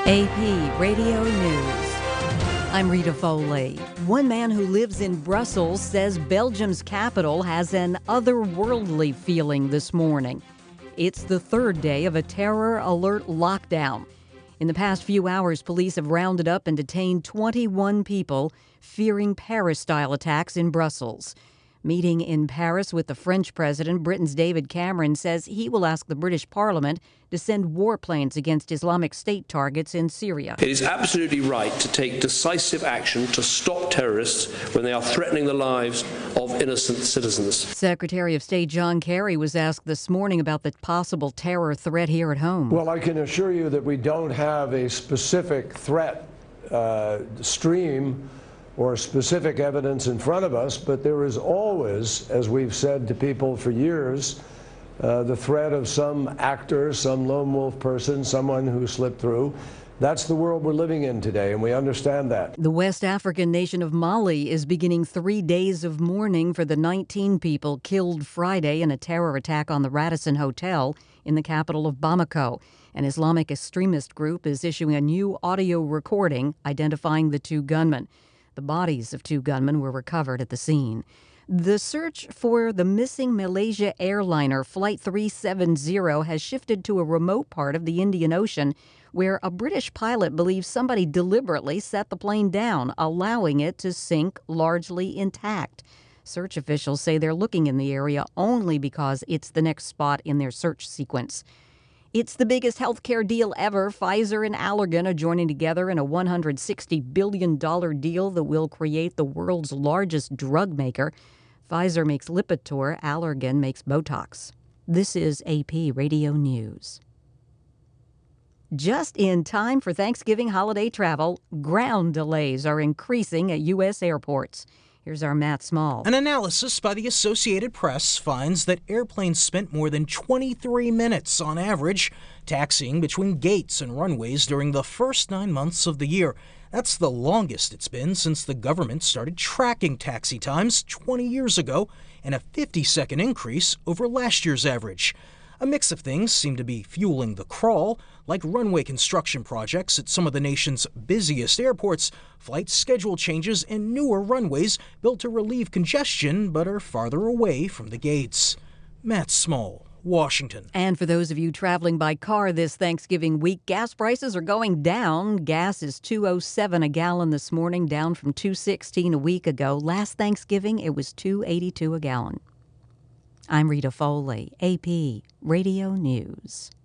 AP Radio News. I'm Rita Foley. One man who lives in Brussels says Belgium's capital has an otherworldly feeling this morning. It's the third day of a terror alert lockdown. In the past few hours, police have rounded up and detained 21 people fearing Paris-style attacks in Brussels. Meeting in Paris with the French president, Britain's David Cameron says he will ask the British Parliament to send warplanes against Islamic State targets in Syria. It is absolutely right to take decisive action to stop terrorists when they are threatening the lives of innocent citizens. Secretary of State John Kerry was asked this morning about the possible terror threat here at home. Well, I can assure you that we don't have a specific threat stream or specific evidence in front of us, but there is always, as we've said to people for years, the threat of some actor, some lone wolf person, someone who slipped through. That's the world we're living in today, and we understand that. The West African nation of Mali is beginning 3 days of mourning for the 19 people killed Friday in a terror attack on the Radisson Hotel in the capital of Bamako. An Islamic extremist group is issuing a new audio recording identifying the two gunmen. The bodies of two gunmen were recovered at the scene. The search for the missing Malaysia airliner Flight 370 has shifted to a remote part of the Indian Ocean where a British pilot believes somebody deliberately set the plane down, allowing it to sink largely intact. Search officials say they're looking in the area only because it's the next spot in their search sequence. It's the biggest healthcare deal ever. Pfizer and Allergan are joining together in a $160 billion deal that will create the world's largest drug maker. Pfizer makes Lipitor, Allergan makes Botox. This is AP Radio News. Just in time for Thanksgiving holiday travel, ground delays are increasing at U.S. airports. Here's our Matt Small. An analysis by the Associated Press finds that airplanes spent more than 23 minutes on average taxiing between gates and runways during the first 9 months of the year. That's the longest it's been since the government started tracking taxi times 20 years ago, and a 50-second increase over last year's average. A mix of things seem to be fueling the crawl, like runway construction projects at some of the nation's busiest airports, flight schedule changes, and newer runways built to relieve congestion but are farther away from the gates. Matt Small, Washington. And for those of you traveling by car this Thanksgiving week, gas prices are going down. Gas is $2.07 a gallon this morning, down from $2.16 a week ago. Last Thanksgiving, it was $2.82 a gallon. I'm Rita Foley, AP Radio News.